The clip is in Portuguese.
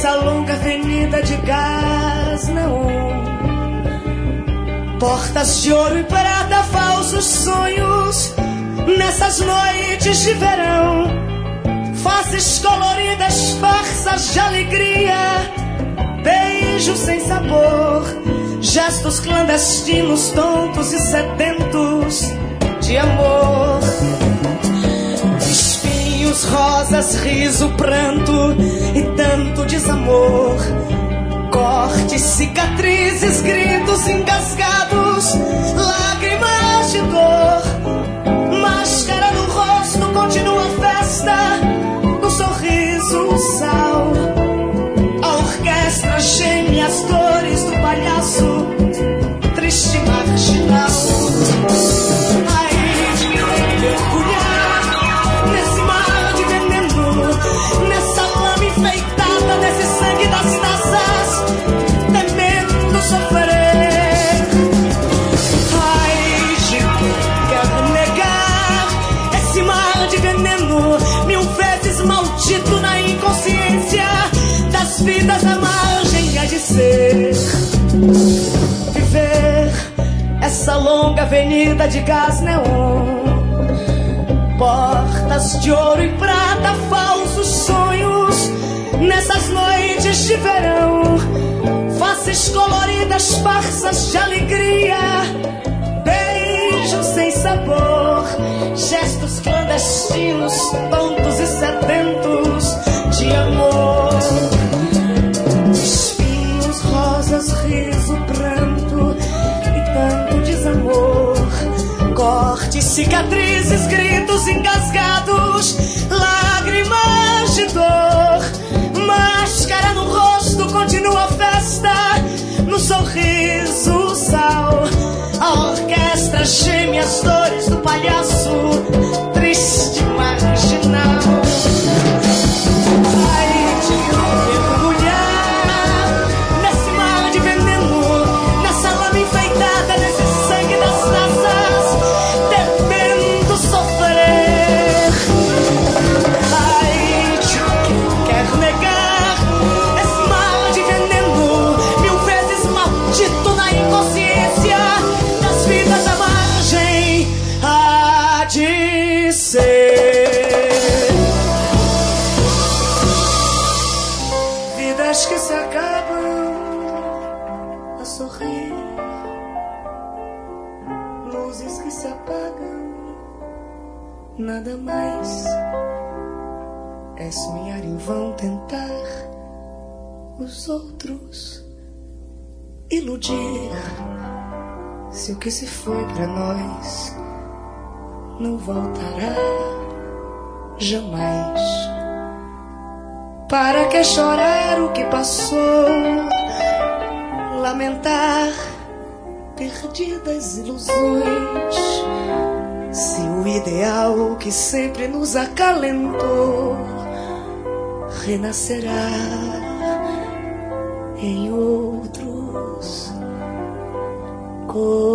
Nessa longa avenida de gás neon, portas de ouro e prata, falsos sonhos. Nessas noites de verão, faces coloridas, farsas de alegria, beijos sem sabor, gestos clandestinos, tontos e sedentos de amor. Espinhos, rosas, riso, pranto e tanto desamor. Cortes, cicatrizes, gritos engasgados, lágrimas de dor. Máscara no rosto, continua a festa, no sorriso o sal. A orquestra geme as dores do palhaço, triste marginal. Aí de mergulhar nesse mar de veneno, nessa lama enfeitada, nesse sangue das taças, temendo sofrer. Ai de quer negar esse mar de veneno, mil vezes maldito na inconsciência das vidas à margem há de ser. Viver essa longa avenida de gás neon, portas de ouro e prata, falsos sonhos. Nessas noites de verão, faces coloridas, farsas de alegria, beijos sem sabor, gestos clandestinos, tontos e sedentos de amor. Espinhos, rosas, riso, pranto e tanto desamor. Cortes, cicatrizes, gritos engasgados, lágrimas de dor. Máscara no rosto, continua a festa, no sorriso o sal. A orquestra geme as dores do palhaço, triste marginal. Ai de mergulhar nesse mar de veneno, nessa lama enfeitada, nesse sangue das taças, devendo sofrer. Ai de quer negar esse mar de veneno, mil vezes maldito na inconsciência das vidas à margem há de ser. Vidas que se acabam a sorrir, luzes que se apagam, nada mais é sonhar em vão, tentar os outros iludir. Se o que se foi pra nós não voltará jamais, para que chorar o que passou, lamentar perdidas ilusões, se o ideal que sempre nos acalentou renascerá em outros corações.